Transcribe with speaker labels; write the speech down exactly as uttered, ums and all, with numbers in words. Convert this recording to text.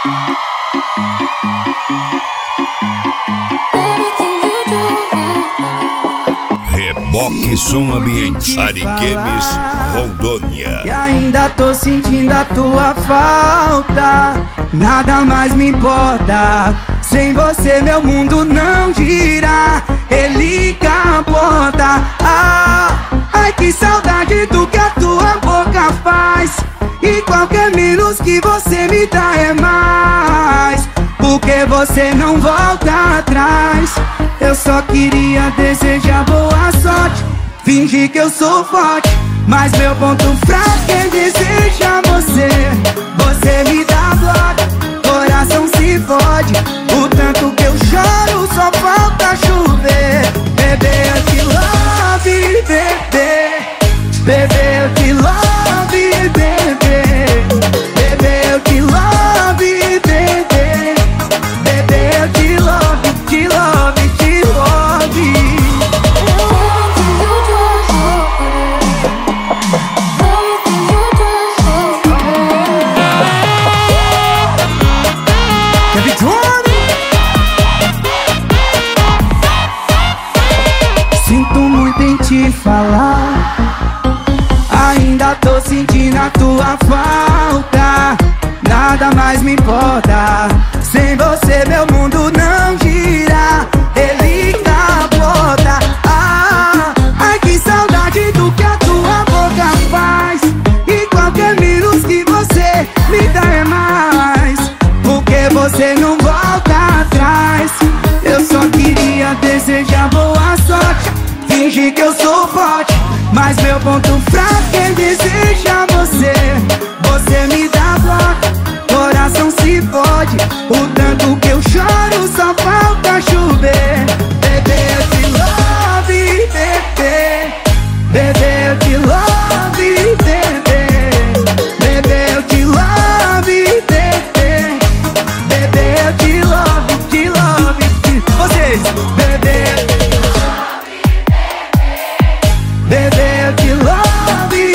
Speaker 1: Reboque Som Ambiente, Ariquemes, Rondônia.
Speaker 2: E ainda tô sentindo a tua falta, nada mais me importa. Sem você meu mundo não gira, ele capota. Ah, ai que saudade do que a tua boca faz. E qualquer menos que você me dá é mais, porque você não volta atrás. Eu só queria desejar boa sorte, fingir que eu sou forte, mas meu ponto fraco é desejar você. Você me dá bloco, coração se fode. O tanto que eu choro só falta chover. Bebê, eu te love, bebê. Bebê, eu te love, bebê. Bebê, eu te love, bebê. Bebê, eu te love, te love, te love. Sinto muito em te falar, ainda tô sentindo a tua falta. Nada mais me importa, sem você meu mundo não gira, ele capota. Ah, ai que saudade do que a tua boca faz. E qualquer menos que você me dá é mais, porque você não volta atrás. Eu só queria desejar boa sorte, fingir que eu sou forte, mas meu ponto fraco é desejar você. Você me dá bloco, coração se fode. O tanto que eu choro só falta chover. Bebê, eu te love, bebê. Bebê, eu te love, bebê. Bebê, eu te love, bebê. Bebê, eu te love, te love, te... Vocês, bebê. Bebê, eu te love,